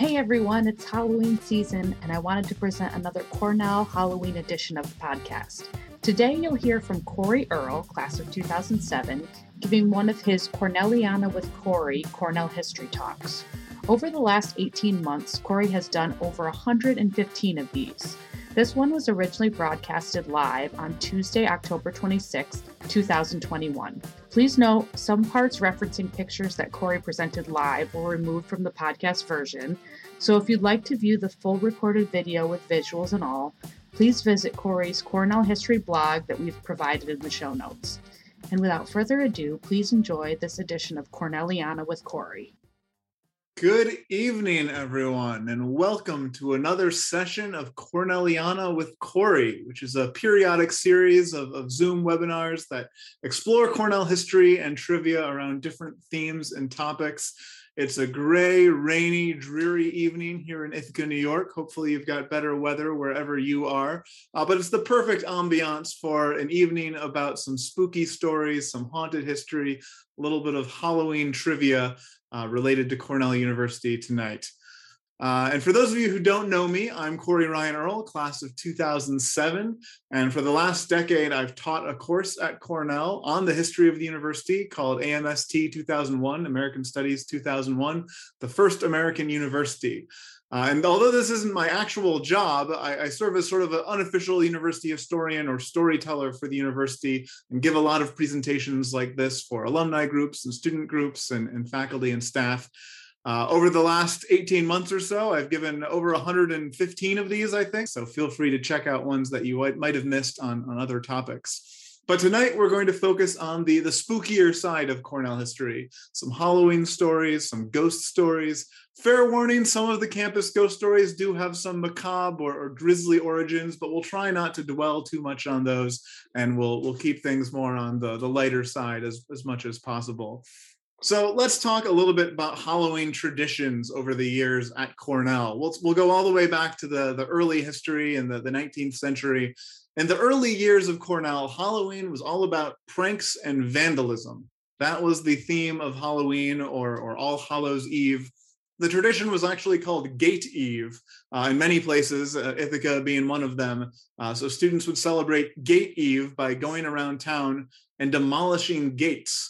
Hey everyone, it's Halloween season, and I wanted to present another Cornell Halloween edition of the podcast. Today you'll hear from Corey Earle, class of 2007, giving one of his Cornelliana with Corey Cornell History Talks. Over the last 18 months, Corey has done over 115 of these. This one was originally broadcasted live on Tuesday, October 26, 2021. Please note, some parts referencing pictures that Corey presented live were removed from the podcast version, so if you'd like to view the full recorded video with visuals and all, please visit Corey's Cornell History blog that we've provided in the show notes. And without further ado, please enjoy this edition of Cornelliana with Corey. Good evening, everyone, and welcome to another session of Cornelliana with Corey, which is a periodic series of Zoom webinars that explore Cornell history and trivia around different themes and topics. It's a gray, rainy, dreary evening here in Ithaca, New York. Hopefully you've got better weather wherever you are, but it's the perfect ambiance for an evening about some spooky stories, some haunted history, a little bit of Halloween trivia related to Cornell University tonight. And for those of you who don't know me, I'm Corey Ryan Earle, class of 2007. And for the last decade, I've taught a course at Cornell on the history of the university called AMST 2001, American Studies 2001, the first American university. And although this isn't my actual job, I serve as sort of an unofficial university historian or storyteller for the university and give a lot of presentations like this for alumni groups and student groups and faculty and staff. Over the last 18 months or so, I've given over 115 of these, I think. So feel free to check out ones that you might have missed on other topics. But tonight we're going to focus on the spookier side of Cornell history. Some Halloween stories, some ghost stories. Fair warning, some of the campus ghost stories do have some macabre or grisly origins, but we'll try not to dwell too much on those, and we'll keep things more on the lighter side as much as possible. So let's talk a little bit about Halloween traditions over the years at Cornell. We'll go all the way back to the early history in the 19th century. In the early years of Cornell, Halloween was all about pranks and vandalism. That was the theme of Halloween or All Hallows Eve. The tradition was actually called Gate Eve in many places, Ithaca being one of them. So students would celebrate Gate Eve by going around town and demolishing gates.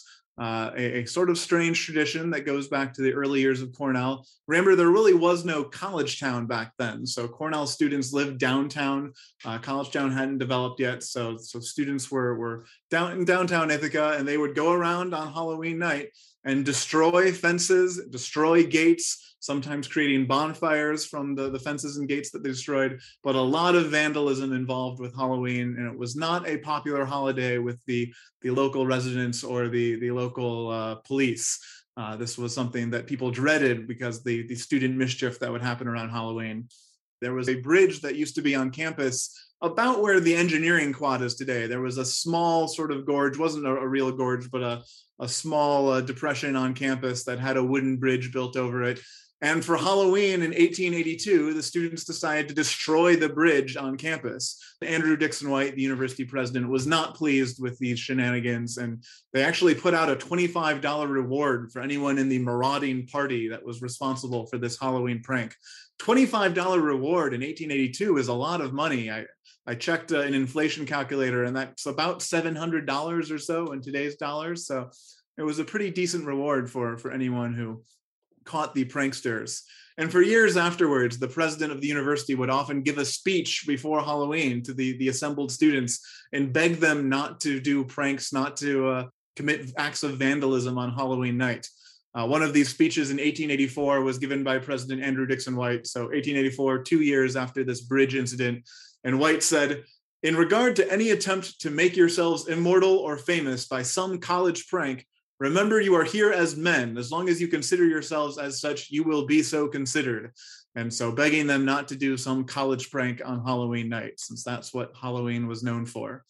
A sort of strange tradition that goes back to the early years of Cornell. Remember, there really was no college town back then. So Cornell students lived downtown. College town hadn't developed yet. So students were down in downtown Ithaca, and they would go around on Halloween night and destroy fences, destroy gates, sometimes creating bonfires from the fences and gates that they destroyed, but a lot of vandalism involved with Halloween, and it was not a popular holiday with the local residents or the local police. This was something that people dreaded because the student mischief that would happen around Halloween. There was a bridge that used to be on campus about where the engineering quad is today. There was a small sort of gorge, wasn't a real gorge, but a small depression on campus that had a wooden bridge built over it. And for Halloween in 1882, the students decided to destroy the bridge on campus. Andrew Dickson White, the university president, was not pleased with these shenanigans, and they actually put out a $25 reward for anyone in the marauding party that was responsible for this Halloween prank. $25 reward in 1882 is a lot of money. I checked an inflation calculator, and that's about $700 or so in today's dollars. So it was a pretty decent reward for anyone who caught the pranksters. And for years afterwards, the president of the university would often give a speech before Halloween to the assembled students and beg them not to do pranks, not to commit acts of vandalism on Halloween night. One of these speeches in 1884 was given by President Andrew Dickson White. So 1884, 2 years after this bridge incident. And White said, "In regard to any attempt to make yourselves immortal or famous by some college prank, remember you are here as men. As long as you consider yourselves as such, you will be so considered." And so begging them not to do some college prank on Halloween night, since that's what Halloween was known for.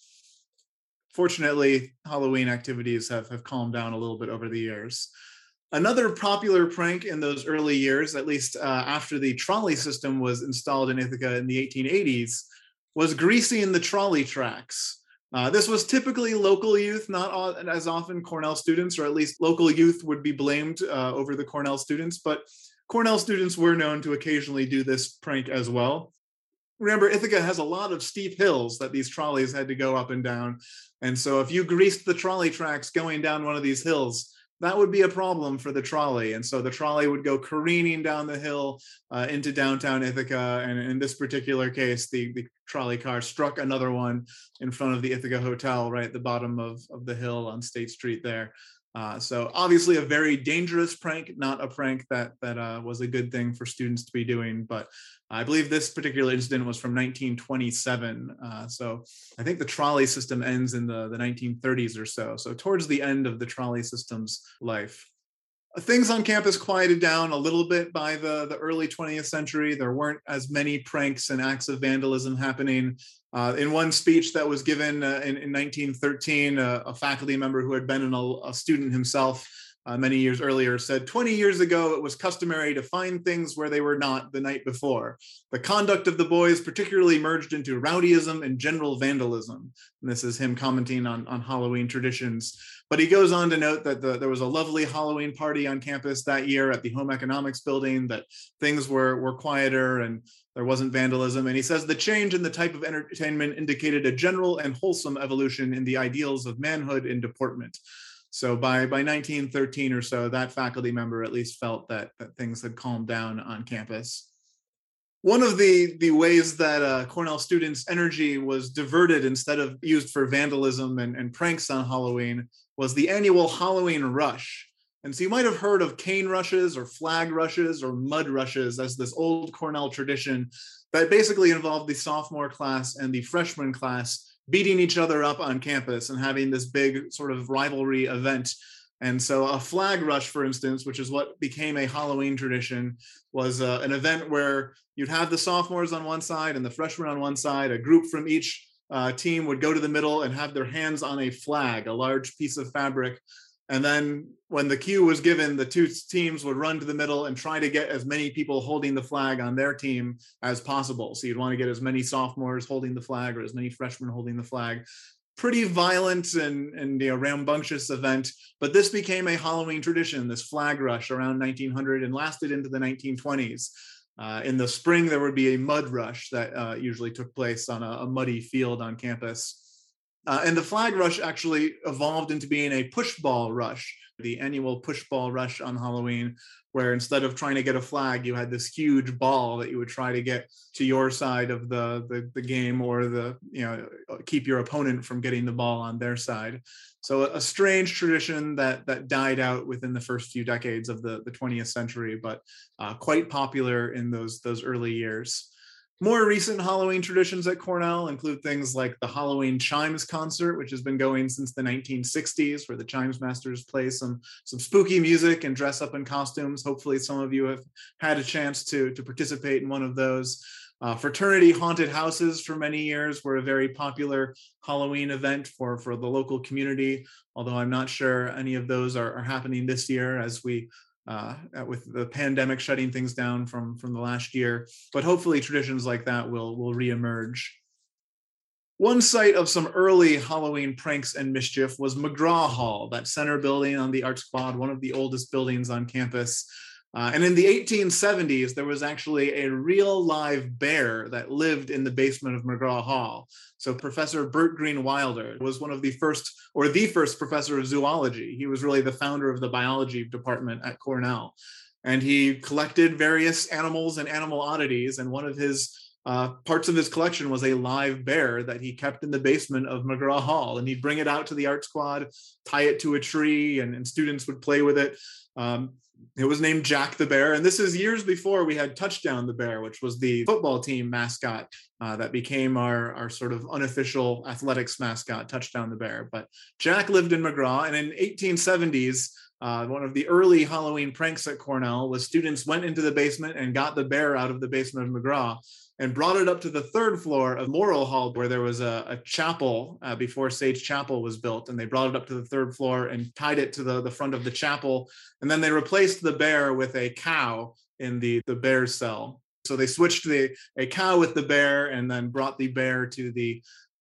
Fortunately, Halloween activities have calmed down a little bit over the years. Another popular prank in those early years, at least after the trolley system was installed in Ithaca in the 1880s, was greasing the trolley tracks. This was typically local youth, not as often Cornell students, or at least local youth would be blamed over the Cornell students. But Cornell students were known to occasionally do this prank as well. Remember, Ithaca has a lot of steep hills that these trolleys had to go up and down. And so if you greased the trolley tracks going down one of these hills, that would be a problem for the trolley. And so the trolley would go careening down the hill into downtown Ithaca. And in this particular case, the trolley car struck another one in front of the Ithaca Hotel, right at the bottom of the hill on State Street there. So obviously a very dangerous prank, not a prank that was a good thing for students to be doing. But I believe this particular incident was from 1927. So I think the trolley system ends in the 1930s or so. So towards the end of the trolley system's life. Things on campus quieted down a little bit by the early 20th century. There weren't as many pranks and acts of vandalism happening. In one speech that was given in 1913, a faculty member who had been a student himself many years earlier said, 20 years ago, it was customary to find things where they were not the night before. The conduct of the boys particularly merged into rowdyism and general vandalism. And this is him commenting on Halloween traditions. But he goes on to note that there was a lovely Halloween party on campus that year at the Home Economics Building, that things were quieter and there wasn't vandalism. And he says the change in the type of entertainment indicated a general and wholesome evolution in the ideals of manhood and deportment. So by 1913 or so, that faculty member at least felt that things had calmed down on campus. One of the ways that Cornell students' energy was diverted instead of used for vandalism and pranks on Halloween was the annual Halloween rush. And so you might have heard of cane rushes or flag rushes or mud rushes as this old Cornell tradition that basically involved the sophomore class and the freshman class beating each other up on campus and having this big sort of rivalry event. And so a flag rush, for instance, which is what became a Halloween tradition, was an event where you'd have the sophomores on one side and the freshmen on one side. A group from each team would go to the middle and have their hands on a flag, a large piece of fabric. And then when the cue was given, the two teams would run to the middle and try to get as many people holding the flag on their team as possible. So you'd want to get as many sophomores holding the flag or as many freshmen holding the flag. Pretty violent and rambunctious event, but this became a Halloween tradition, this flag rush around 1900 and lasted into the 1920s. In the spring, there would be a mud rush that usually took place on a muddy field on campus. And the flag rush actually evolved into being a pushball rush, the annual pushball rush on Halloween, where instead of trying to get a flag, you had this huge ball that you would try to get to your side of the game, or keep your opponent from getting the ball on their side. So a strange tradition that died out within the first few decades of the 20th century, but quite popular in those early years. More recent Halloween traditions at Cornell include things like the Halloween Chimes concert, which has been going since the 1960s, where the Chimes Masters play some spooky music and dress up in costumes. Hopefully some of you have had a chance to participate in one of those. Fraternity haunted houses for many years were a very popular Halloween event for the local community, although I'm not sure any of those are happening this year as we with the pandemic shutting things down from the last year, but hopefully traditions like that will reemerge. One site of some early Halloween pranks and mischief was McGraw Hall, that center building on the Arts Quad, one of the oldest buildings on campus. And in the 1870s, there was actually a real live bear that lived in the basement of McGraw Hall. So Professor Bert Green Wilder was one of the first professor of zoology. He was really the founder of the biology department at Cornell. And he collected various animals and animal oddities. And one of his parts of his collection was a live bear that he kept in the basement of McGraw Hall. And he'd bring it out to the Arts Quad, tie it to a tree, and students would play with it. It was named Jack the Bear. And this is years before we had Touchdown the Bear, which was the football team mascot that became our sort of unofficial athletics mascot, Touchdown the Bear. But Jack lived in McGraw. And in 1870s, one of the early Halloween pranks at Cornell was students went into the basement and got the bear out of the basement of McGraw and brought it up to the third floor of Morrill Hall, where there was a chapel before Sage Chapel was built. And they brought it up to the third floor and tied it to the front of the chapel. And then they replaced the bear with a cow in the bear's cell. So they switched a cow with the bear and then brought the bear to the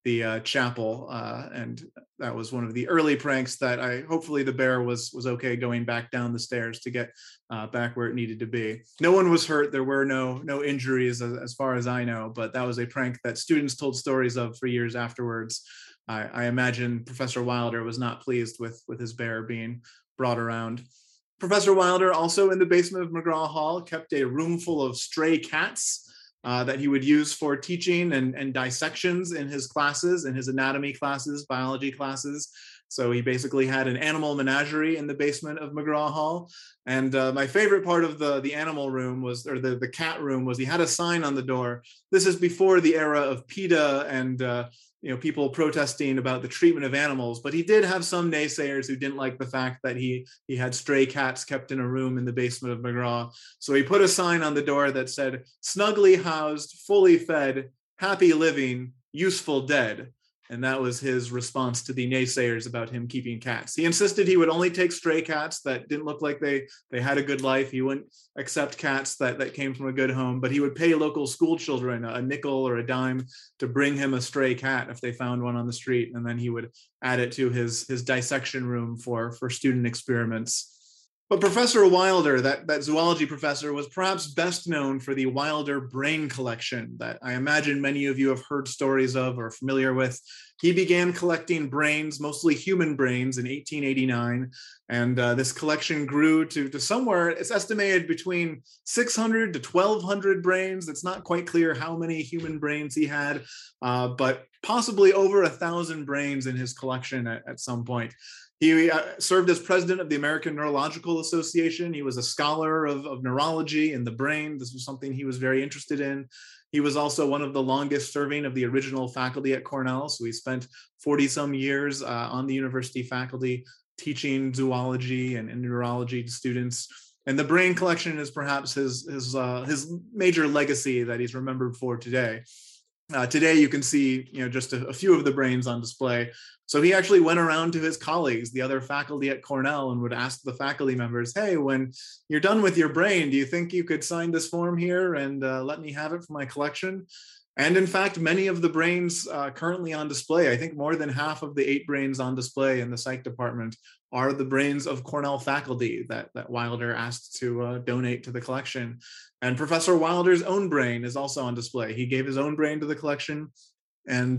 the chapel, and that was one of the early pranks that hopefully the bear was okay going back down the stairs to get back where it needed to be. No one was hurt. There were no injuries as far as I know, but that was a prank that students told stories of for years afterwards. I imagine Professor Wilder was not pleased with his bear being brought around. Professor Wilder, also in the basement of McGraw Hall, kept a room full of stray cats that he would use for teaching and dissections in his classes, in his anatomy classes, biology classes. So he basically had an animal menagerie in the basement of McGraw Hall. And my favorite part of the animal room was, or the cat room, was he had a sign on the door. This is before the era of PETA and people protesting about the treatment of animals, but he did have some naysayers who didn't like the fact that he had stray cats kept in a room in the basement of McGraw. So he put a sign on the door that said, "Snugly housed, fully fed, happy living, useful dead." And that was his response to the naysayers about him keeping cats. He insisted he would only take stray cats that didn't look like they had a good life. He wouldn't accept cats that came from a good home, but he would pay local school children a nickel or a dime to bring him a stray cat if they found one on the street. And then he would add it to his dissection room for student experiments. But Professor Wilder, that zoology professor, was perhaps best known for the Wilder brain collection that I imagine many of you have heard stories of or are familiar with. He began collecting brains, mostly human brains, in 1889. And this collection grew to somewhere, it's estimated between 600 to 1,200 brains. It's not quite clear how many human brains he had, but possibly over 1,000 brains in his collection at some point. He served as president of the American Neurological Association. He was a scholar of neurology and the brain. This was something he was very interested in. He was also one of the longest serving of the original faculty at Cornell. So he spent 40 some years on the university faculty teaching zoology and neurology to students. And the brain collection is perhaps his major legacy that he's remembered for today. Today, you can see just a few of the brains on display. So he actually went around to his colleagues, the other faculty at Cornell, and would ask the faculty members, "Hey, when you're done with your brain, do you think you could sign this form here and let me have it for my collection?" And in fact, many of the brains currently on display, I think more than half of the 8 brains on display in the psych department are the brains of Cornell faculty that Wilder asked to donate to the collection. And Professor Wilder's own brain is also on display. He gave his own brain to the collection, and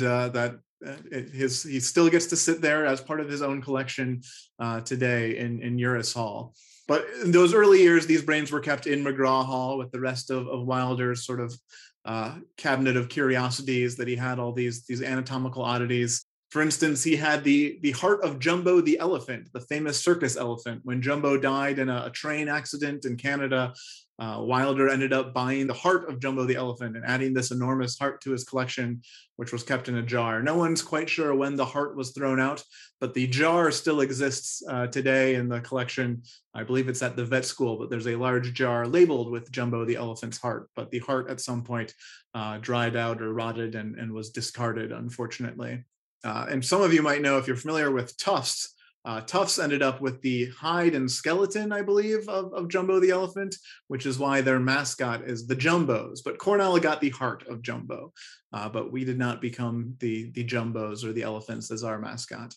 he still gets to sit there as part of his own collection today in Uris Hall. But in those early years, these brains were kept in McGraw Hall with the rest of Wilder's sort of cabinet of curiosities that he had, all these anatomical oddities. For instance, he had the heart of Jumbo the elephant, the famous circus elephant. When Jumbo died in a train accident in Canada, Wilder ended up buying the heart of Jumbo the elephant and adding this enormous heart to his collection, which was kept in a jar. No one's quite sure when the heart was thrown out, but the jar still exists today in the collection. I believe it's at the vet school, but there's a large jar labeled with Jumbo the elephant's heart. But the heart at some point dried out or rotted and was discarded, unfortunately. And some of you might know, if you're familiar with Tufts, Tufts ended up with the hide and skeleton, I believe, of Jumbo the elephant, which is why their mascot is the Jumbos. But Cornell got the heart of Jumbo, but we did not become the Jumbos or the elephants as our mascot.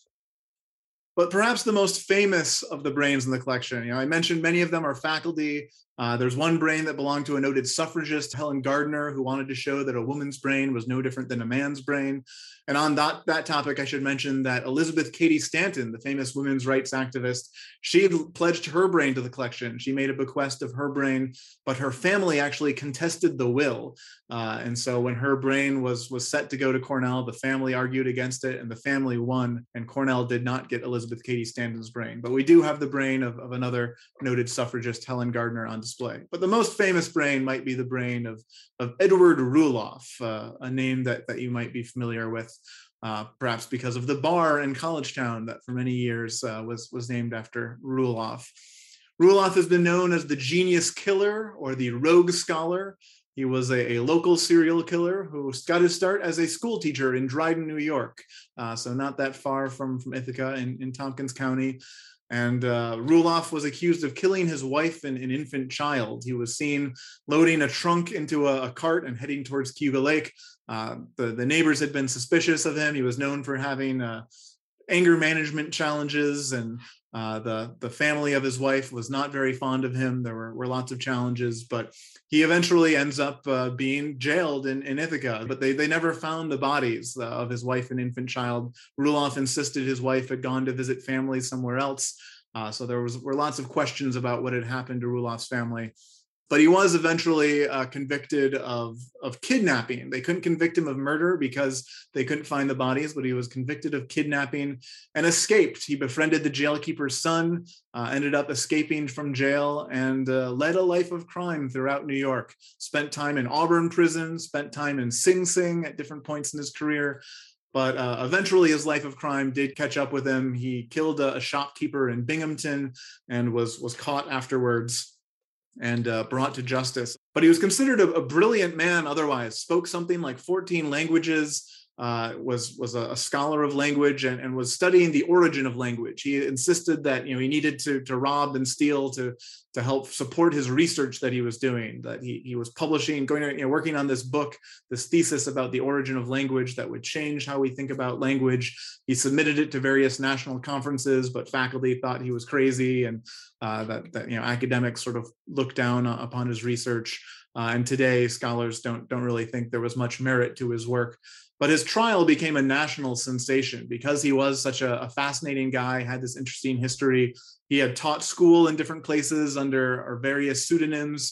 But perhaps the most famous of the brains in the collection, I mentioned many of them are faculty. There's one brain that belonged to a noted suffragist, Helen Gardner, who wanted to show that a woman's brain was no different than a man's brain. And on that topic, I should mention that Elizabeth Cady Stanton, the famous women's rights activist, she pledged her brain to the collection. She made a bequest of her brain, but her family actually contested the will. And so when her brain was set to go to Cornell, the family argued against it and the family won, and Cornell did not get Elizabeth Cady Stanton's brain. But we do have the brain of another noted suffragist, Helen Gardner, on display. But the most famous brain might be the brain of Edward Roelof, a name that you might be familiar with, perhaps because of the bar in Collegetown that for many years was named after Roelof. Roelof has been known as the genius killer or the rogue scholar. He was a local serial killer who got his start as a school teacher in Dryden, New York, so not that far from Ithaca in Tompkins County. And Ruloff was accused of killing his wife and an infant child. He was seen loading a trunk into a cart and heading towards Cayuga Lake. The neighbors had been suspicious of him. He was known for having anger management challenges, and the family of his wife was not very fond of him. There were lots of challenges, but he eventually ends up being jailed in Ithaca. But they never found the bodies of his wife and infant child. Ruloff insisted his wife had gone to visit family somewhere else. So there were lots of questions about what had happened to Ruloff's family. But he was eventually convicted of kidnapping. They couldn't convict him of murder because they couldn't find the bodies, but he was convicted of kidnapping and escaped. He befriended the jailkeeper's son, ended up escaping from jail, and led a life of crime throughout New York. Spent time in Auburn prison, spent time in Sing Sing at different points in his career. But eventually his life of crime did catch up with him. He killed a shopkeeper in Binghamton and was caught afterwards and brought to justice. But he was considered a brilliant man otherwise, spoke something like 14 languages, was a scholar of language, and was studying the origin of language. He insisted that he needed to rob and steal to help support his research that he was doing, that he was publishing, working on this book, this thesis about the origin of language that would change how we think about language. He submitted it to various national conferences, but faculty thought he was crazy, and that academics sort of looked down upon his research. And today, scholars don't really think there was much merit to his work. But his trial became a national sensation because he was such a fascinating guy, had this interesting history. He had taught school in different places under various pseudonyms.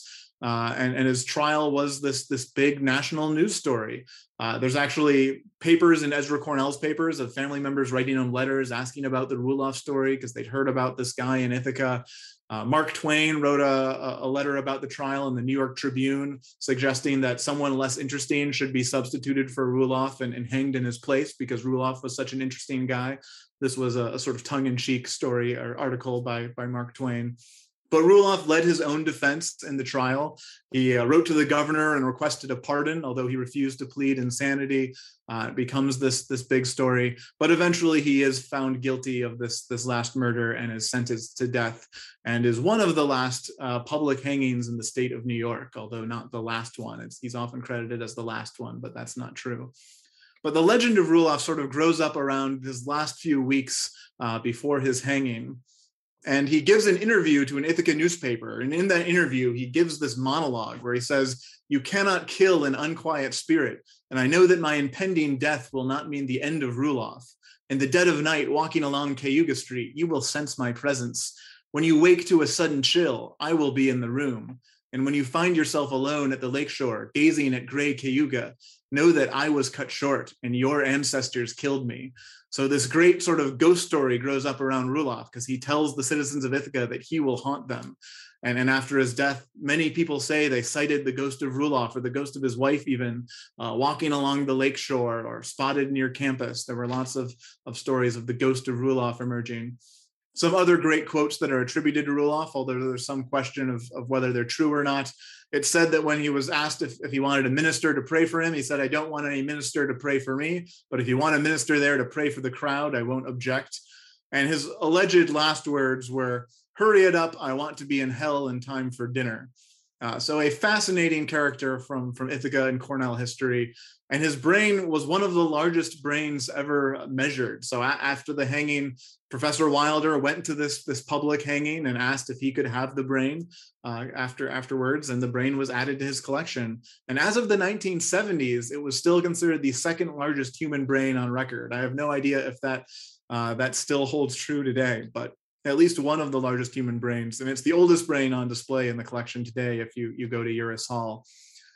And his trial was this big national news story. There's actually papers in Ezra Cornell's papers of family members writing him letters asking about the Ruloff story because they'd heard about this guy in Ithaca. Mark Twain wrote a letter about the trial in the New York Tribune, suggesting that someone less interesting should be substituted for Ruloff and hanged in his place because Ruloff was such an interesting guy. This was a sort of tongue-in-cheek story or article by Mark Twain. But Ruloff led his own defense in the trial. He wrote to the governor and requested a pardon, although he refused to plead insanity. It becomes this big story. But eventually he is found guilty of this last murder and is sentenced to death, and is one of the last public hangings in the state of New York, although not the last one. He's often credited as the last one, but that's not true. But the legend of Ruloff sort of grows up around his last few weeks before his hanging. And he gives an interview to an Ithaca newspaper. And in that interview, he gives this monologue where he says, "You cannot kill an unquiet spirit. And I know that my impending death will not mean the end of Ruloff. In the dead of night, walking along Cayuga Street, you will sense my presence. When you wake to a sudden chill, I will be in the room. And when you find yourself alone at the lakeshore, gazing at gray Cayuga, know that I was cut short and your ancestors killed me." So this great sort of ghost story grows up around Ruloff because he tells the citizens of Ithaca that he will haunt them. And after his death, many people say they sighted the ghost of Ruloff or the ghost of his wife even walking along the lakeshore or spotted near campus. There were lots of stories of the ghost of Ruloff emerging. Some other great quotes that are attributed to Ruloff, although there's some question of whether they're true or not. It's said that when he was asked if he wanted a minister to pray for him, he said, "I don't want any minister to pray for me, but if you want a minister there to pray for the crowd, I won't object." And his alleged last words were, "Hurry it up, I want to be in hell in time for dinner." So a fascinating character from Ithaca and Cornell history. And his brain was one of the largest brains ever measured. So after the hanging, Professor Wilder went to this public hanging and asked if he could have the brain afterwards, and the brain was added to his collection. And as of the 1970s, it was still considered the second largest human brain on record. I have no idea if that still holds true today, but at least one of the largest human brains. And it's the oldest brain on display in the collection today if you go to Uris Hall.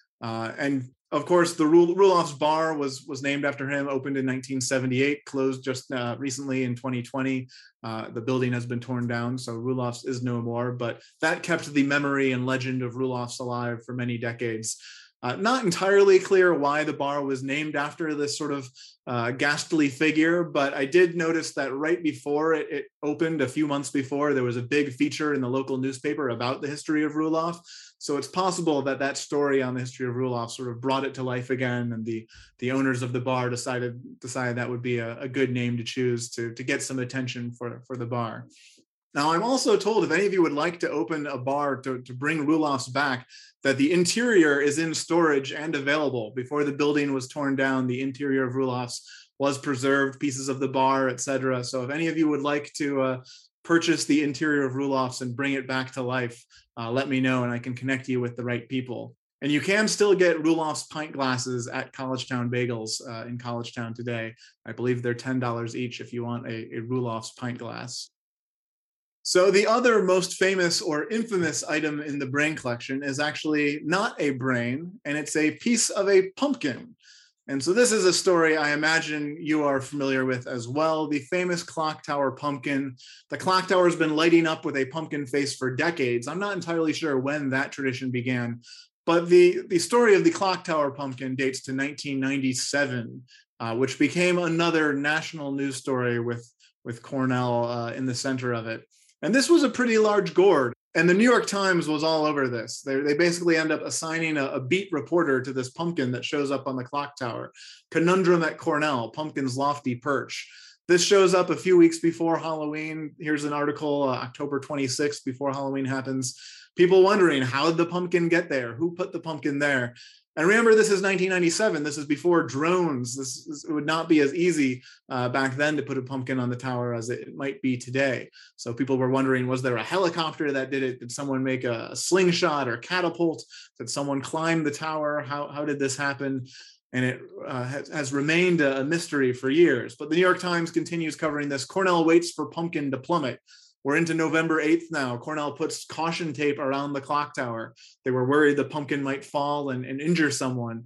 And of course, the Ruloff's Bar was named after him, opened in 1978, closed just recently in 2020. The building has been torn down, so Ruloff's is no more, but that kept the memory and legend of Ruloff's alive for many decades. Not entirely clear why the bar was named after this sort of ghastly figure, but I did notice that right before it opened, a few months before, there was a big feature in the local newspaper about the history of Ruloff. So it's possible that story on the history of Ruloff sort of brought it to life again, and the owners of the bar decided that would be a good name to choose to get some attention for the bar. Now, I'm also told if any of you would like to open a bar to bring Roelofs back, that the interior is in storage and available. Before the building was torn down, the interior of Roelofs was preserved, pieces of the bar, etc. So if any of you would like to purchase the interior of Roelofs and bring it back to life, let me know and I can connect you with the right people. And you can still get Roelofs pint glasses at Collegetown Bagels in Collegetown today. I believe they're $10 each if you want a Roelofs pint glass. So the other most famous or infamous item in the brain collection is actually not a brain, and it's a piece of a pumpkin. And so this is a story I imagine you are familiar with as well. The famous clock tower pumpkin. The clock tower has been lighting up with a pumpkin face for decades. I'm not entirely sure when that tradition began, but the story of the clock tower pumpkin dates to 1997, which became another national news story with Cornell in the center of it. And this was a pretty large gourd. And the New York Times was all over this. They basically end up assigning a beat reporter to this pumpkin that shows up on the clock tower. Conundrum at Cornell, pumpkin's lofty perch. This shows up a few weeks before Halloween. Here's an article, October 26th, before Halloween happens. People wondering, how did the pumpkin get there? Who put the pumpkin there? And remember, this is 1997. This is before drones. It would not be as easy back then to put a pumpkin on the tower as it might be today. So people were wondering, was there a helicopter that did it? Did someone make a slingshot or catapult? Did someone climb the tower? How did this happen? And it has remained a mystery for years. But the New York Times continues covering this. Cornell waits for pumpkin to plummet. We're into November 8th now. Cornell puts caution tape around the clock tower. They were worried the pumpkin might fall and injure someone.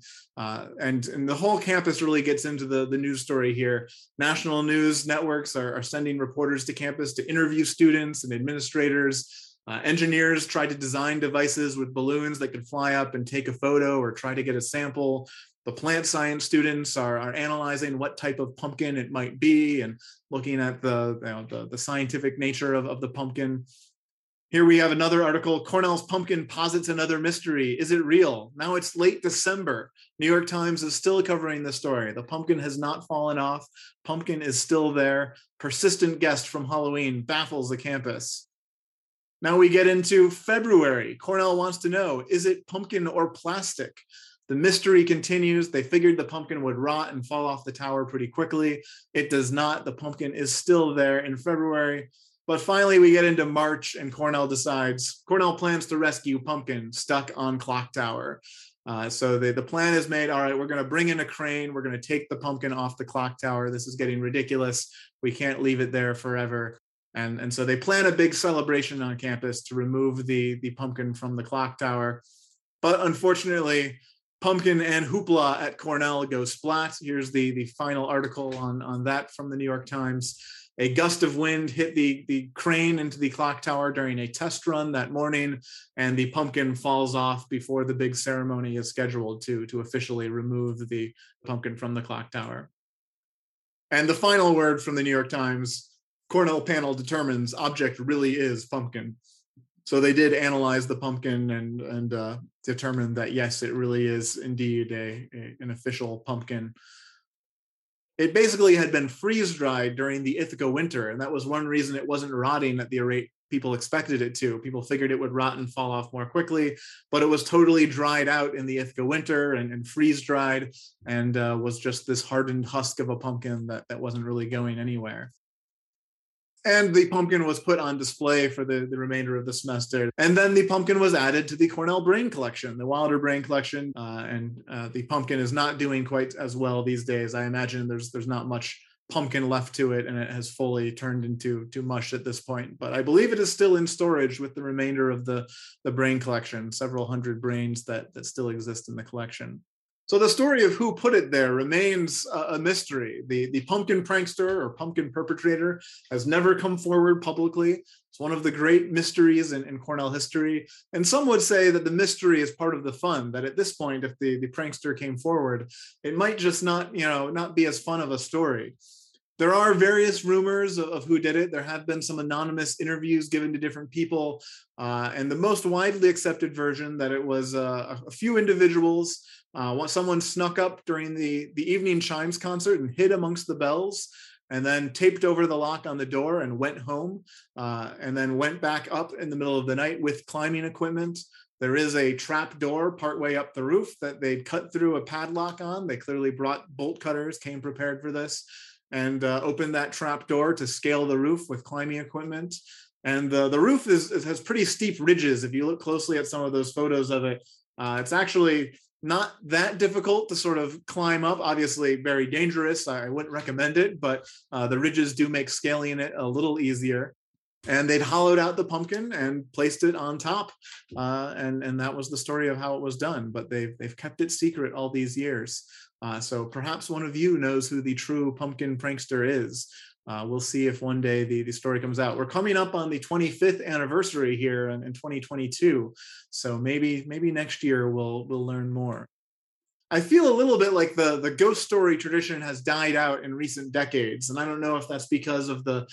And the whole campus really gets into the news story here. National news networks are sending reporters to campus to interview students and administrators. Engineers tried to design devices with balloons that could fly up and take a photo or try to get a sample. The plant science students are analyzing what type of pumpkin it might be and looking at the scientific nature of the pumpkin. Here we have another article. Cornell's pumpkin posits another mystery. Is it real? Now it's late December. New York Times is still covering the story. The pumpkin has not fallen off. Pumpkin is still there. Persistent guest from Halloween baffles the campus. Now we get into February. Cornell wants to know, is it pumpkin or plastic? The mystery continues. They figured the pumpkin would rot and fall off the tower pretty quickly. It does not. The pumpkin is still there in February. But finally, we get into March and Cornell plans to rescue pumpkin stuck on clock tower. So the plan is made. All right, we're going to bring in a crane. We're going to take the pumpkin off the clock tower. This is getting ridiculous. We can't leave it there forever. And so they plan a big celebration on campus to remove the pumpkin from the clock tower. But unfortunately, pumpkin and hoopla at Cornell go splat. Here's the final article on that from the New York Times. A gust of wind hit the crane into the clock tower during a test run that morning, and the pumpkin falls off before the big ceremony is scheduled to officially remove the pumpkin from the clock tower. And the final word from the New York Times, Cornell panel determines object really is pumpkin. So they did analyze the pumpkin and determined that, yes, it really is indeed an official pumpkin. It basically had been freeze-dried during the Ithaca winter, and that was one reason it wasn't rotting at the rate people expected it to. People figured it would rot and fall off more quickly, but it was totally dried out in the Ithaca winter and freeze-dried and was just this hardened husk of a pumpkin that wasn't really going anywhere. And the pumpkin was put on display for the remainder of the semester. And then the pumpkin was added to the Cornell Brain Collection, the Wilder Brain Collection. And the pumpkin is not doing quite as well these days. I imagine there's not much pumpkin left to it, and it has fully turned into mush at this point. But I believe it is still in storage with the remainder of the brain collection, several hundred brains that still exist in the collection. So the story of who put it there remains a mystery. The pumpkin prankster or pumpkin perpetrator has never come forward publicly. It's one of the great mysteries in Cornell history. And some would say that the mystery is part of the fun, that at this point, if the prankster came forward, it might just not be as fun of a story. There are various rumors of who did it. There have been some anonymous interviews given to different people. And the most widely accepted version that it was a few individuals. Someone snuck up during the evening chimes concert and hid amongst the bells and then taped over the lock on the door and went home, and then went back up in the middle of the night with climbing equipment. There is a trap door partway up the roof that they'd cut through a padlock on. They clearly brought bolt cutters, came prepared for this, and opened that trap door to scale the roof with climbing equipment. And the roof has pretty steep ridges. If you look closely at some of those photos of it, it's actually not that difficult to sort of climb up. Obviously, very dangerous. I wouldn't recommend it, but the ridges do make scaling it a little easier. And they'd hollowed out the pumpkin and placed it on top, and that was the story of how it was done. But they've kept it secret all these years. So perhaps one of you knows who the true pumpkin prankster is. We'll see if one day the story comes out. We're coming up on the 25th anniversary here in 2022, so maybe next year we'll learn more. I feel a little bit like the ghost story tradition has died out in recent decades, and I don't know if that's because of the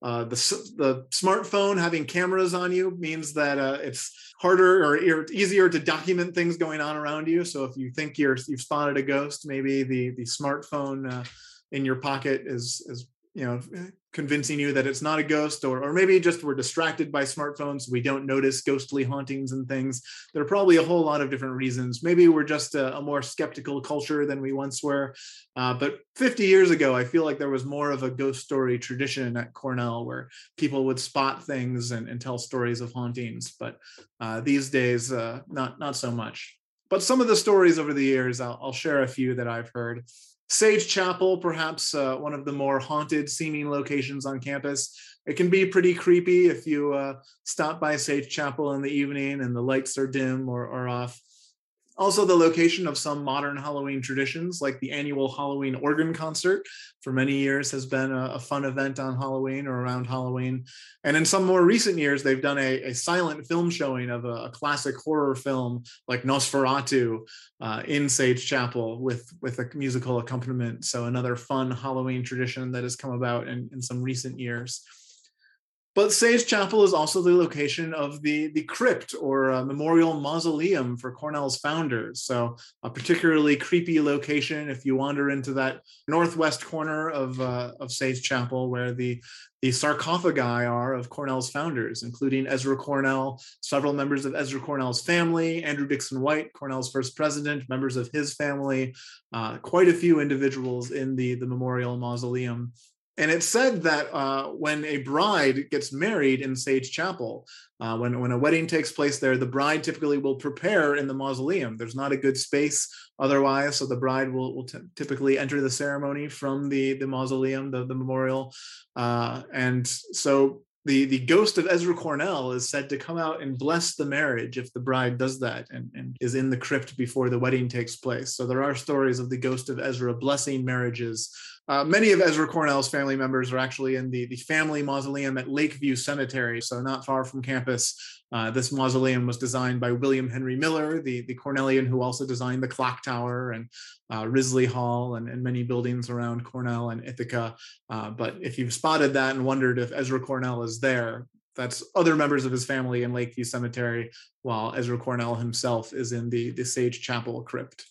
smartphone having cameras on you means that it's harder or easier to document things going on around you. So if you think you've spotted a ghost, maybe the smartphone in your pocket is convincing you that it's not a ghost, or maybe just we're distracted by smartphones. We don't notice ghostly hauntings and things. There are probably a whole lot of different reasons. Maybe we're just a more skeptical culture than we once were. But 50 years ago, I feel like there was more of a ghost story tradition at Cornell where people would spot things and tell stories of hauntings. But these days, not so much. But some of the stories over the years, I'll share a few that I've heard. Sage Chapel, perhaps one of the more haunted seeming locations on campus. It can be pretty creepy if you stop by Sage Chapel in the evening and the lights are dim or off. Also, the location of some modern Halloween traditions, like the annual Halloween organ concert, for many years has been a fun event on Halloween or around Halloween. And in some more recent years, they've done a silent film showing of a classic horror film like Nosferatu in Sage Chapel with a musical accompaniment. So another fun Halloween tradition that has come about in some recent years. But Sage Chapel is also the location of the crypt or memorial mausoleum for Cornell's founders. So a particularly creepy location if you wander into that northwest corner of Sage Chapel, where the sarcophagi are of Cornell's founders, including Ezra Cornell, several members of Ezra Cornell's family, Andrew Dickson White, Cornell's first president, members of his family, quite a few individuals in the memorial mausoleum. And it's said that when a bride gets married in Sage Chapel, when a wedding takes place there, the bride typically will prepare in the mausoleum. There's not a good space otherwise, so the bride will typically enter the ceremony from the mausoleum, the memorial. And so the ghost of Ezra Cornell is said to come out and bless the marriage if the bride does that and is in the crypt before the wedding takes place. So there are stories of the ghost of Ezra blessing marriages. Many of Ezra Cornell's family members are actually in the family mausoleum at Lakeview Cemetery, so not far from campus. This mausoleum was designed by William Henry Miller, the Cornellian who also designed the clock tower and Risley Hall and many buildings around Cornell and Ithaca. But if you've spotted that and wondered if Ezra Cornell is there, that's other members of his family in Lakeview Cemetery, while Ezra Cornell himself is in the Sage Chapel crypt.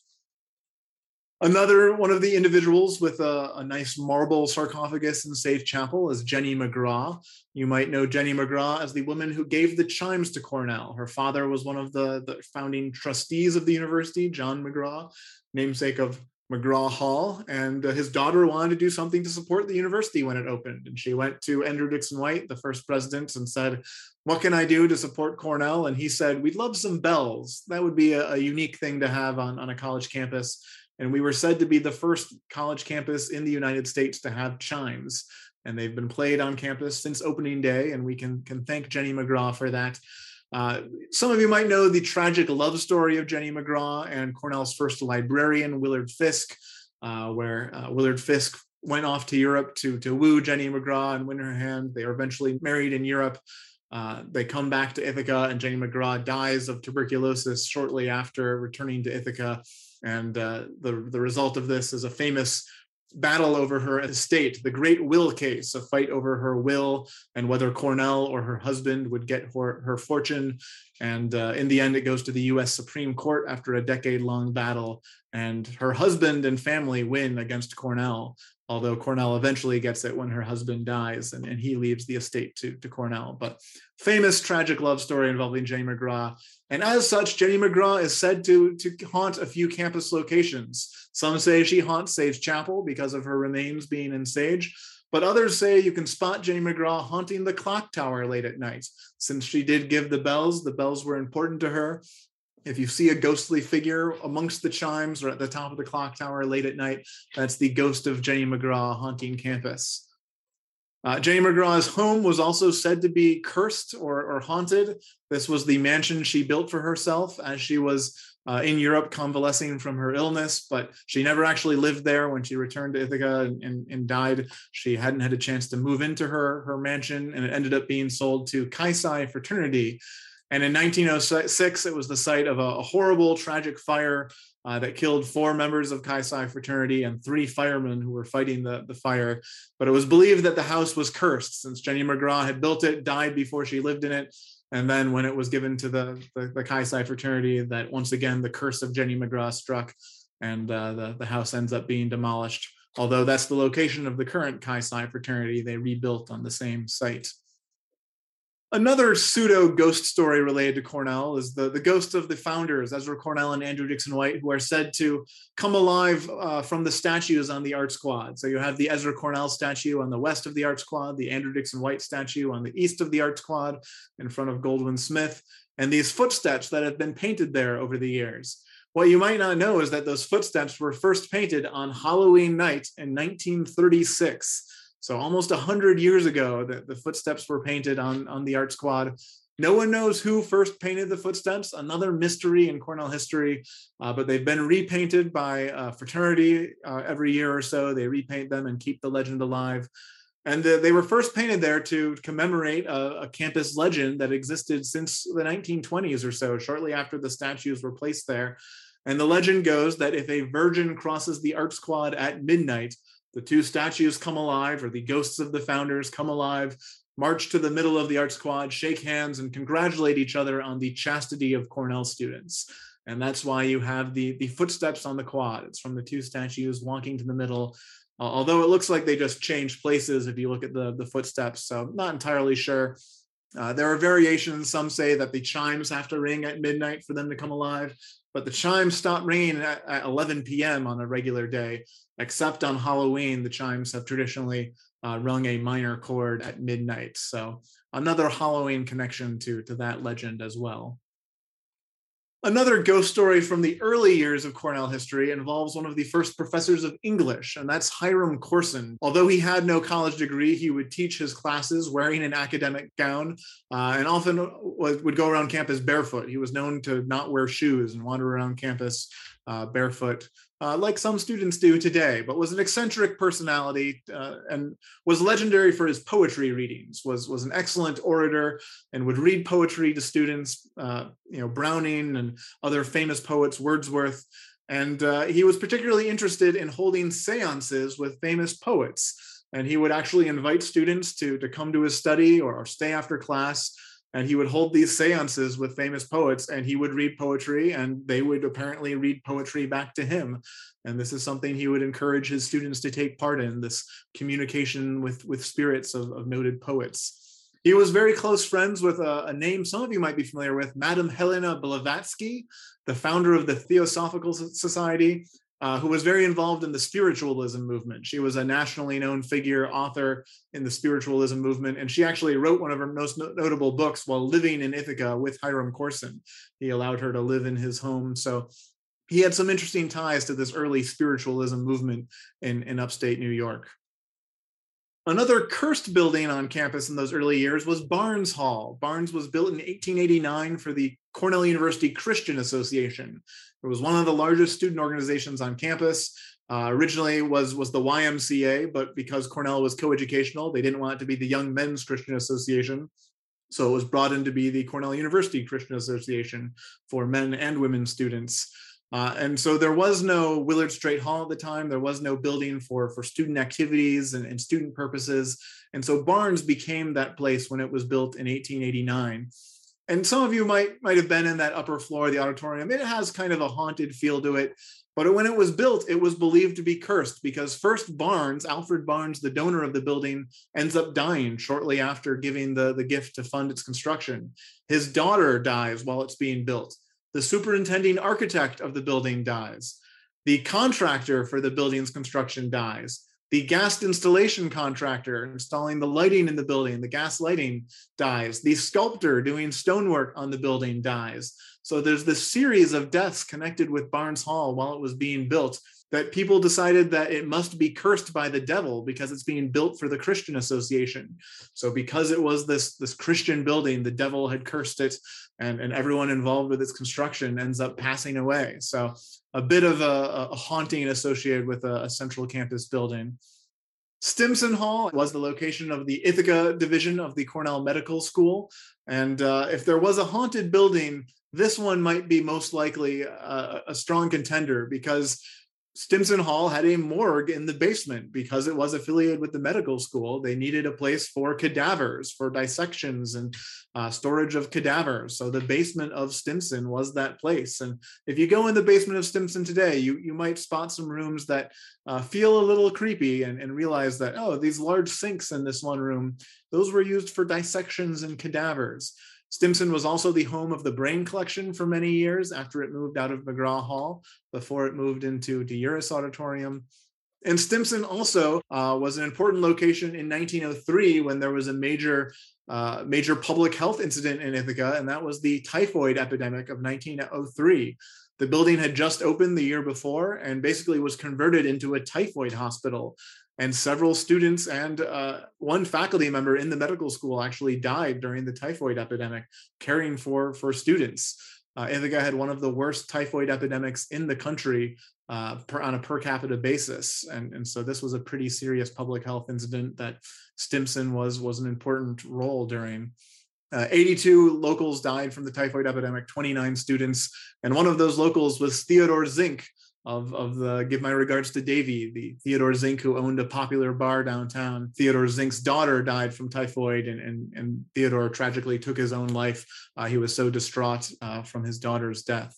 Another one of the individuals with a nice marble sarcophagus in Sage Chapel is Jenny McGraw. You might know Jenny McGraw as the woman who gave the chimes to Cornell. Her father was one of the founding trustees of the university, John McGraw, namesake of McGraw Hall, and his daughter wanted to do something to support the university when it opened. And she went to Andrew Dickson White, the first president, and said, "What can I do to support Cornell?" And he said, "We'd love some bells. That would be a unique thing to have on a college campus." And we were said to be the first college campus in the United States to have chimes. And they've been played on campus since opening day, and we can thank Jenny McGraw for that. Some of you might know the tragic love story of Jenny McGraw and Cornell's first librarian, Willard Fisk, where Willard Fisk went off to Europe to woo Jenny McGraw and win her hand. They are eventually married in Europe. They come back to Ithaca, and Jenny McGraw dies of tuberculosis shortly after returning to Ithaca. And the result of this is a famous battle over her estate, the Great Will case, a fight over her will and whether Cornell or her husband would get her fortune. And in the end, it goes to the US Supreme Court after a decade-long battle, and her husband and family win against Cornell, although Cornell eventually gets it when her husband dies, and he leaves the estate to Cornell. But famous tragic love story involving Jenny McGraw. And as such, Jenny McGraw is said to haunt a few campus locations. Some say she haunts Sage Chapel because of her remains being in Sage, but others say you can spot Jenny McGraw haunting the clock tower late at night. Since she did give the bells were important to her. If you see a ghostly figure amongst the chimes or at the top of the clock tower late at night, that's the ghost of Jenny McGraw haunting campus. Jenny McGraw's home was also said to be cursed or haunted. This was the mansion she built for herself as she was in Europe convalescing from her illness, but she never actually lived there. When she returned to Ithaca and died, she hadn't had a chance to move into her mansion, and it ended up being sold to Chi Psi fraternity. And in 1906, it was the site of a horrible, tragic fire that killed 4 members of Chi Psi fraternity and 3 firemen who were fighting the fire. But it was believed that the house was cursed since Jenny McGraw had built it, died before she lived in it. And then when it was given to the Chi Psi fraternity, that once again, the curse of Jenny McGraw struck, and the house ends up being demolished. Although that's the location of the current Chi Psi fraternity, they rebuilt on the same site. Another pseudo ghost story related to Cornell is the ghost of the founders, Ezra Cornell and Andrew Dixon White, who are said to come alive from the statues on the Art Squad. So you have the Ezra Cornell statue on the west of the Art Squad, the Andrew Dixon White statue on the east of the Art Squad in front of Goldwin Smith, and these footsteps that have been painted there over the years. What you might not know is that those footsteps were first painted on Halloween night in 1936. So almost 100 years ago, the footsteps were painted on the Art Squad. No one knows who first painted the footsteps, another mystery in Cornell history, but they've been repainted by a fraternity every year or so. They repaint them and keep the legend alive. And they were first painted there to commemorate a campus legend that existed since the 1920s or so, shortly after the statues were placed there. And the legend goes that if a virgin crosses the Art Squad at midnight, the 2 statues come alive, or the ghosts of the founders come alive, march to the middle of the Art Squad, shake hands, and congratulate each other on the chastity of Cornell students. And that's why you have the footsteps on the quad. It's from the 2 statues walking to the middle, although it looks like they just changed places if you look at the footsteps, so I'm not entirely sure. There are variations. Some say that the chimes have to ring at midnight for them to come alive, but the chimes stop ringing at 11 p.m. on a regular day, except on Halloween. The chimes have traditionally rung a minor chord at midnight. So another Halloween connection to that legend as well. Another ghost story from the early years of Cornell history involves one of the first professors of English, and that's Hiram Corson. Although he had no college degree, he would teach his classes wearing an academic gown and often would go around campus barefoot. He was known to not wear shoes and wander around campus barefoot, like some students do today, but was an eccentric personality and was legendary for his poetry readings, was an excellent orator and would read poetry to students, Browning and other famous poets, Wordsworth. And he was particularly interested in holding seances with famous poets. And he would actually invite students to come to his study or stay after class. And he would hold these seances with famous poets, and he would read poetry, and they would apparently read poetry back to him. And this is something he would encourage his students to take part in, this communication with spirits of noted poets. He was very close friends with a name some of you might be familiar with, Madame Helena Blavatsky, the founder of the Theosophical Society, who was very involved in the spiritualism movement. She was a nationally known figure, author in the spiritualism movement, and she actually wrote one of her most notable books while living in Ithaca with Hiram Corson. He allowed her to live in his home. So he had some interesting ties to this early spiritualism movement in upstate New York. Another cursed building on campus in those early years was Barnes Hall. Barnes was built in 1889 for the Cornell University Christian Association. It was one of the largest student organizations on campus. Originally was the YMCA, but because Cornell was coeducational, they didn't want it to be the Young Men's Christian Association. So it was brought in to be the Cornell University Christian Association for men and women students. And so there was no Willard Straight Hall at the time. There was no building for student activities and student purposes. And so Barnes became that place when it was built in 1889. And some of you might have been in that upper floor of the auditorium. It has kind of a haunted feel to it. But when it was built, it was believed to be cursed because first Barnes, Alfred Barnes, the donor of the building, ends up dying shortly after giving the gift to fund its construction. His daughter dies while it's being built. The superintending architect of the building dies. The contractor for the building's construction dies. The gas installation contractor installing the lighting in the building, the gas lighting, dies. The sculptor doing stonework on the building dies. So there's this series of deaths connected with Barnes Hall while it was being built that people decided that it must be cursed by the devil because it's being built for the Christian Association. So because it was this Christian building, the devil had cursed it, and everyone involved with its construction ends up passing away. So a bit of a haunting associated with a central campus building. Stimson Hall was the location of the Ithaca division of the Cornell Medical School. And if there was a haunted building, this one might be most likely a strong contender because Stimson Hall had a morgue in the basement because it was affiliated with the medical school. They needed a place for cadavers, for dissections and storage of cadavers. So the basement of Stimson was that place. And if you go in the basement of Stimson today, you might spot some rooms that feel a little creepy and realize that, oh, these large sinks in this one room, those were used for dissections and cadavers. Stimson was also the home of the Brain Collection for many years after it moved out of McGraw Hall before it moved into De Uris Auditorium. And Stimson also was an important location in 1903 when there was a major public health incident in Ithaca, and that was the typhoid epidemic of 1903. The building had just opened the year before and basically was converted into a typhoid hospital. And several students and one faculty member in the medical school actually died during the typhoid epidemic, caring for students. Ithaca had one of the worst typhoid epidemics in the country on a per capita basis. And so this was a pretty serious public health incident that Stimson was an important role during. 82 locals died from the typhoid epidemic, 29 students. And one of those locals was Theodore Zink, of the Give My Regards to Davy, the Theodore Zink who owned a popular bar downtown. Theodore Zink's daughter died from typhoid, and Theodore tragically took his own life. He was so distraught from his daughter's death.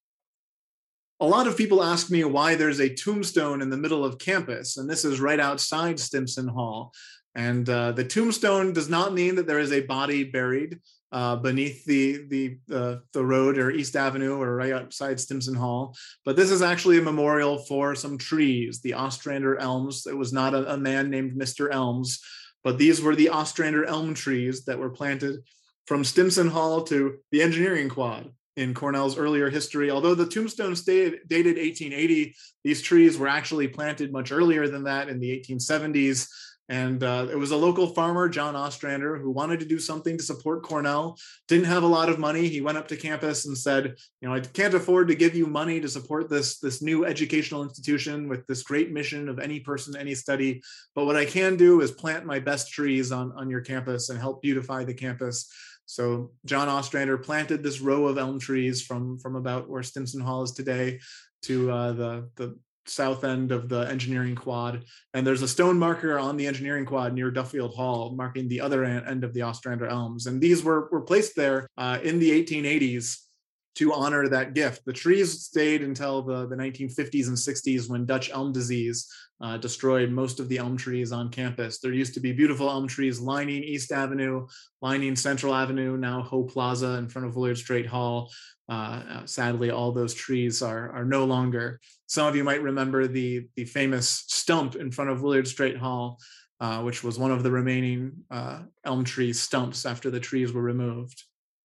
A lot of people ask me why there's a tombstone in the middle of campus, and this is right outside Stimson Hall. And the tombstone does not mean that there is a body buried beneath the road or East Avenue or right outside Stimson Hall. But this is actually a memorial for some trees, the Ostrander elms. It was not a man named Mr. Elms, but these were the Ostrander elm trees that were planted from Stimson Hall to the engineering quad in Cornell's earlier history. Although the tombstone dated 1880, these trees were actually planted much earlier than that in the 1870s. And it was a local farmer, John Ostrander, who wanted to do something to support Cornell, didn't have a lot of money. He went up to campus and said, I can't afford to give you money to support this new educational institution with this great mission of any person, any study. But what I can do is plant my best trees on your campus and help beautify the campus. So John Ostrander planted this row of elm trees from about where Stimson Hall is today to the south end of the engineering quad. And there's a stone marker on the engineering quad near Duffield Hall marking the other end of the Ostrander elms. And these were placed there in the 1880s to honor that gift. The trees stayed until the 1950s and 60s when Dutch elm disease destroyed most of the elm trees on campus. There used to be beautiful elm trees lining East Avenue, lining Central Avenue, now Ho Plaza in front of Willard Straight Hall. Sadly, all those trees are no longer. Some of you might remember the famous stump in front of Willard Straight Hall, which was one of the remaining elm tree stumps after the trees were removed.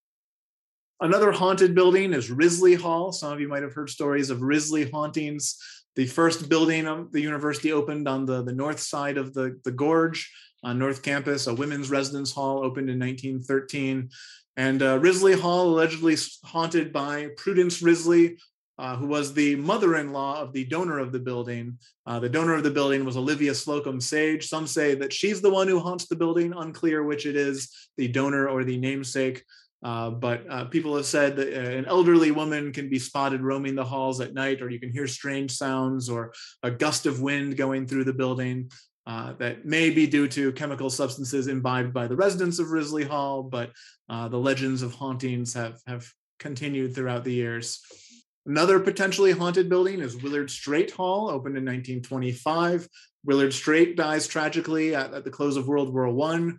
Another haunted building is Risley Hall. Some of you might have heard stories of Risley hauntings. The first building of the university opened on the north side of the gorge on North Campus. A women's residence hall opened in 1913. And Risley Hall allegedly haunted by Prudence Risley, who was the mother-in-law of the donor of the building. The donor of the building was Olivia Slocum Sage. Some say that she's the one who haunts the building, unclear which it is, the donor or the namesake. But people have said that an elderly woman can be spotted roaming the halls at night, or you can hear strange sounds or a gust of wind going through the building. That may be due to chemical substances imbibed by the residents of Risley Hall, but the legends of hauntings have continued throughout the years. Another potentially haunted building is Willard Straight Hall, opened in 1925. Willard Straight dies tragically at the close of World War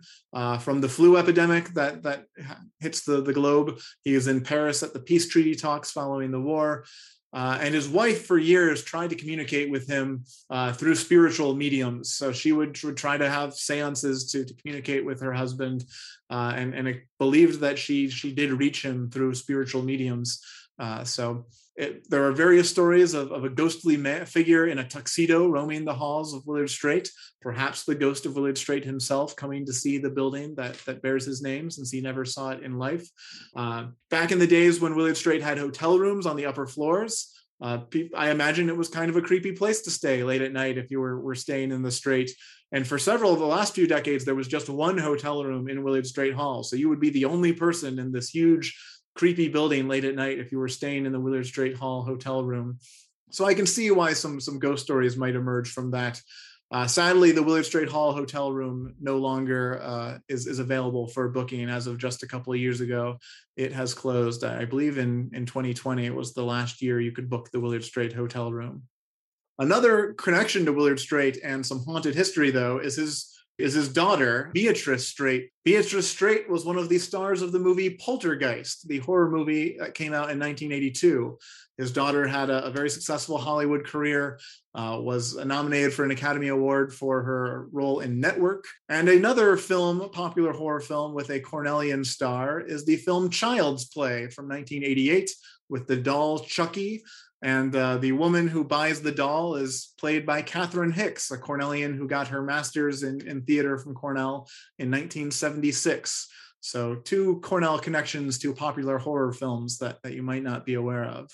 I from the flu epidemic that hits the globe. He is in Paris at the peace treaty talks following the war. And his wife for years tried to communicate with him through spiritual mediums. So she would try to have seances to communicate with her husband, and it believed that she did reach him through spiritual mediums. There are various stories of a ghostly figure in a tuxedo roaming the halls of Willard Straight, perhaps the ghost of Willard Straight himself coming to see the building that bears his name, since he never saw it in life. Back in the days when Willard Straight had hotel rooms on the upper floors, I imagine it was kind of a creepy place to stay late at night if you were staying in the Straight. And for several of the last few decades, there was just one hotel room in Willard Straight Hall. So you would be the only person in this huge creepy building late at night if you were staying in the Willard Straight Hall hotel room. So I can see why some ghost stories might emerge from that. Sadly, the Willard Straight Hall hotel room no longer is available for booking as of just a couple of years ago. It has closed. I believe in 2020, it was the last year you could book the Willard Straight hotel room. Another connection to Willard Straight and some haunted history, though, is his daughter, Beatrice Straight. Beatrice Straight was one of the stars of the movie Poltergeist, the horror movie that came out in 1982. His daughter had a very successful Hollywood career, was nominated for an Academy Award for her role in Network. And another film, popular horror film with a Cornellian star, is the film Child's Play from 1988 with the doll Chucky. And the woman who buys the doll is played by Catherine Hicks, a Cornellian who got her master's in theater from Cornell in 1976. So 2 Cornell connections to popular horror films that you might not be aware of.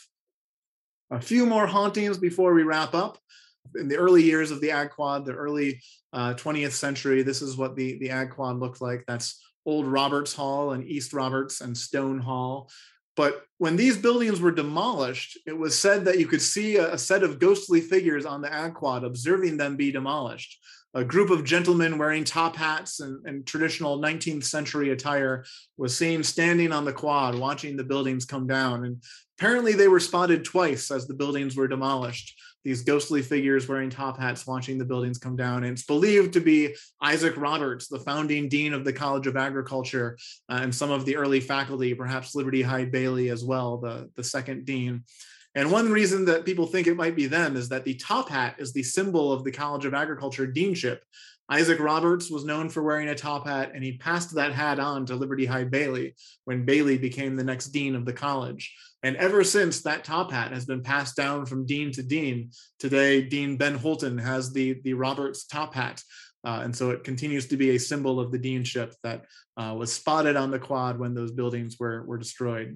A few more hauntings before we wrap up. In the early years of the Ag Quad, the early 20th century, this is what the Ag Quad looked like. That's Old Roberts Hall and East Roberts and Stone Hall. But when these buildings were demolished, it was said that you could see a set of ghostly figures on the Ag Quad observing them be demolished. A group of gentlemen wearing top hats and traditional 19th century attire was seen standing on the quad watching the buildings come down. And apparently they were spotted twice as the buildings were demolished. These ghostly figures wearing top hats watching the buildings come down. And it's believed to be Isaac Roberts, the founding dean of the College of Agriculture, and some of the early faculty, perhaps Liberty Hyde Bailey as well, the second dean. And one reason that people think it might be them is that the top hat is the symbol of the College of Agriculture deanship. Isaac Roberts was known for wearing a top hat, and he passed that hat on to Liberty Hyde Bailey when Bailey became the next dean of the college. And ever since, that top hat has been passed down from dean to dean. Today, Dean Ben Holton has the Roberts top hat. And so it continues to be a symbol of the deanship that was spotted on the quad when those buildings were destroyed.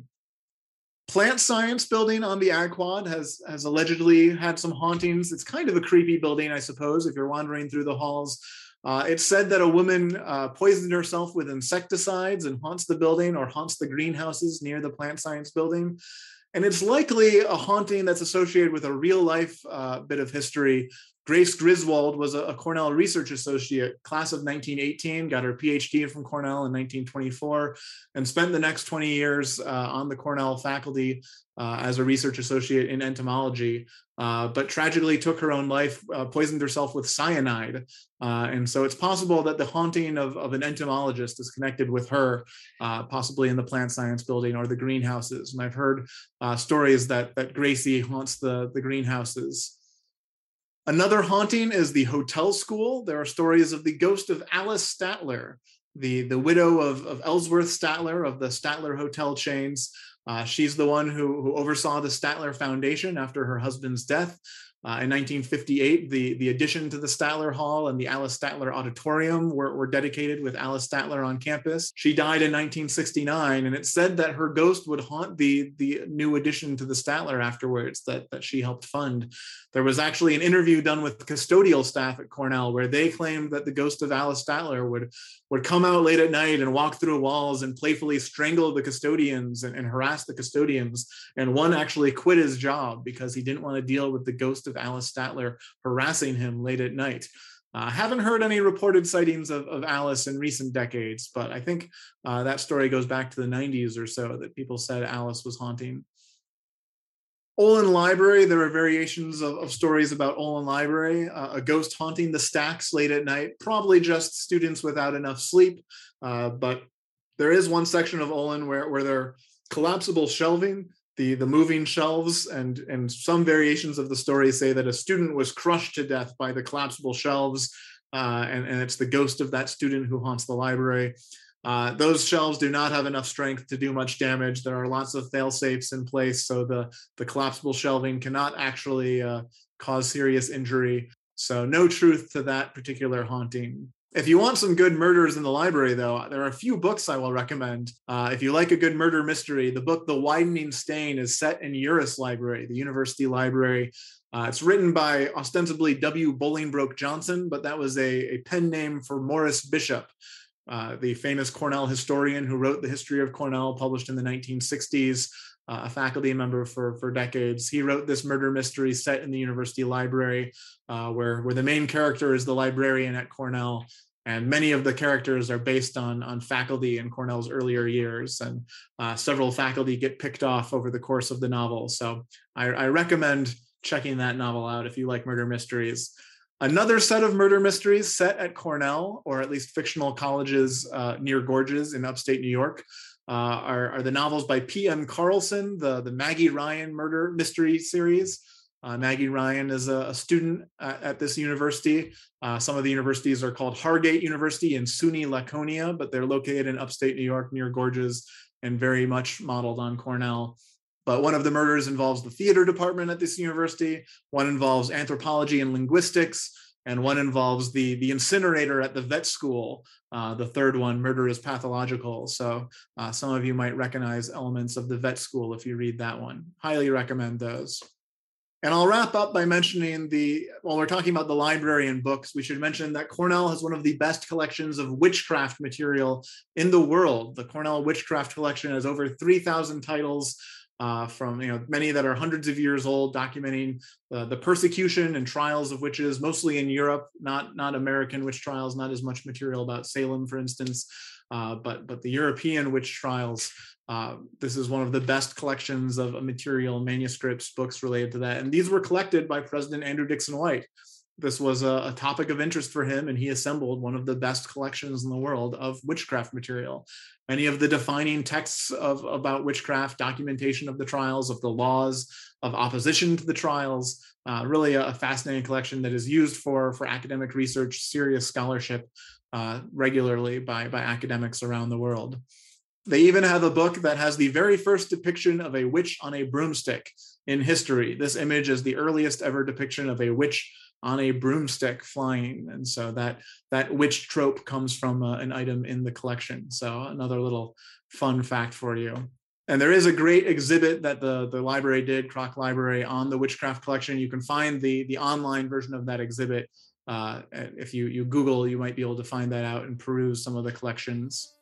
Plant Science building on the Ag Quad has allegedly had some hauntings. It's kind of a creepy building, I suppose, if you're wandering through the halls. It's said that a woman poisoned herself with insecticides and haunts the building or haunts the greenhouses near the Plant Science building. And it's likely a haunting that's associated with a real life bit of history. Grace Griswold was a Cornell research associate, class of 1918, got her PhD from Cornell in 1924, and spent the next 20 years on the Cornell faculty as a research associate in entomology, but tragically took her own life, poisoned herself with cyanide. And so it's possible that the haunting of an entomologist is connected with her, possibly in the Plant Science building or the greenhouses. And I've heard stories that Gracie haunts the greenhouses. Another haunting is the hotel school. There are stories of the ghost of Alice Statler, the widow of Ellsworth Statler of the Statler hotel chains. She's the one who oversaw the Statler Foundation after her husband's death. In 1958, the addition to the Statler Hall and the Alice Statler Auditorium were dedicated with Alice Statler on campus. She died in 1969, and it's said that her ghost would haunt the new addition to the Statler afterwards that she helped fund. There was actually an interview done with custodial staff at Cornell where they claimed that the ghost of Alice Statler would come out late at night and walk through walls and playfully strangle the custodians and harass the custodians. And one actually quit his job because he didn't want to deal with the ghost of Alice Statler harassing him late at night. Haven't heard any reported sightings of Alice in recent decades, but I think that story goes back to the 90s or so that people said Alice was haunting. Olin Library, there are variations of stories about Olin Library, a ghost haunting the stacks late at night, probably just students without enough sleep, but there is one section of Olin where there are collapsible shelving, the moving shelves, and some variations of the story say that a student was crushed to death by the collapsible shelves, and it's the ghost of that student who haunts the library. Those shelves do not have enough strength to do much damage. There are lots of fail-safes in place, so the collapsible shelving cannot actually cause serious injury. So no truth to that particular haunting. If you want some good murders in the library, though, there are a few books I will recommend. If you like a good murder mystery, the book The Widening Stain is set in Uris Library, the university library. It's written by ostensibly W. Bolingbroke Johnson, but that was a pen name for Morris Bishop, the famous Cornell historian who wrote the history of Cornell, published in the 1960s, a faculty member for decades. He wrote this murder mystery set in the university library, where the main character is the librarian at Cornell. And many of the characters are based on faculty in Cornell's earlier years, and several faculty get picked off over the course of the novel. So I recommend checking that novel out if you like murder mysteries. Another set of murder mysteries set at Cornell, or at least fictional colleges near Gorges in upstate New York, are the novels by P.M. Carlson, the Maggie Ryan murder mystery series. Maggie Ryan is a student at this university. Some of the universities are called Hargate University and SUNY Laconia, but they're located in upstate New York near Gorges and very much modeled on Cornell. But one of the murders involves the theater department at this university, one involves anthropology and linguistics, and one involves the incinerator at the vet school. The third one, Murder is Pathological. So some of you might recognize elements of the vet school if you read that one. Highly recommend those. And I'll wrap up by mentioning while we're talking about the library and books, we should mention that Cornell has one of the best collections of witchcraft material in the world. The Cornell Witchcraft Collection has over 3,000 titles, from many that are hundreds of years old, documenting the persecution and trials of witches, mostly in Europe, not American witch trials, not as much material about Salem, for instance, but the European witch trials. This is one of the best collections of material, manuscripts, books related to that. And these were collected by President Andrew Dickson White. This was a topic of interest for him, and he assembled one of the best collections in the world of witchcraft material. Many of the defining texts about witchcraft, documentation of the trials, of the laws, of opposition to the trials, really a fascinating collection that is used for academic research, serious scholarship regularly by academics around the world. They even have a book that has the very first depiction of a witch on a broomstick in history. This image is the earliest ever depiction of a witch on a broomstick flying. And so that witch trope comes from an item in the collection. So another little fun fact for you. And there is a great exhibit that the library did, Kroc Library, on the witchcraft collection. You can find the online version of that exhibit. If you Google, you might be able to find that out and peruse some of the collections.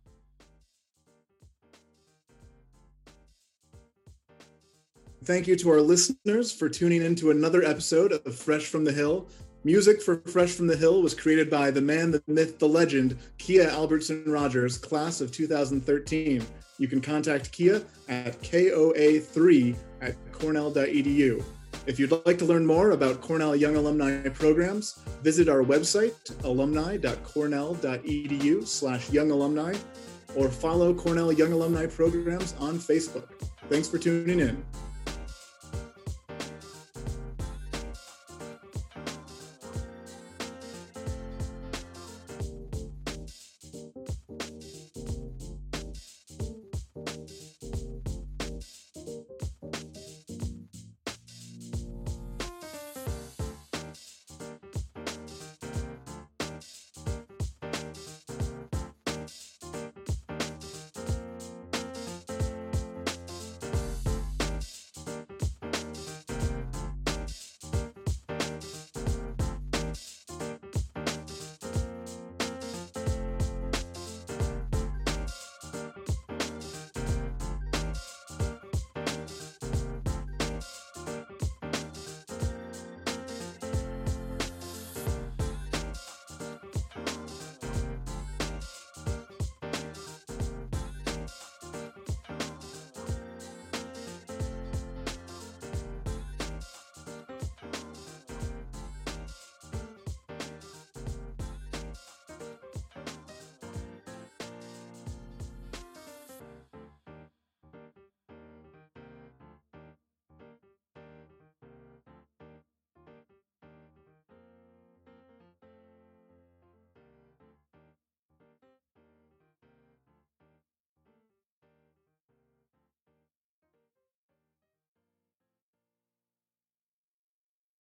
Thank you to our listeners for tuning in to another episode of Fresh from the Hill. Music for Fresh from the Hill was created by the man, the myth, the legend, Kia Albertson Rogers, class of 2013. You can contact Kia at koa3@cornell.edu. If you'd like to learn more about Cornell Young Alumni programs, visit our website, alumni.cornell.edu/young alumni, or follow Cornell Young Alumni programs on Facebook. Thanks for tuning in.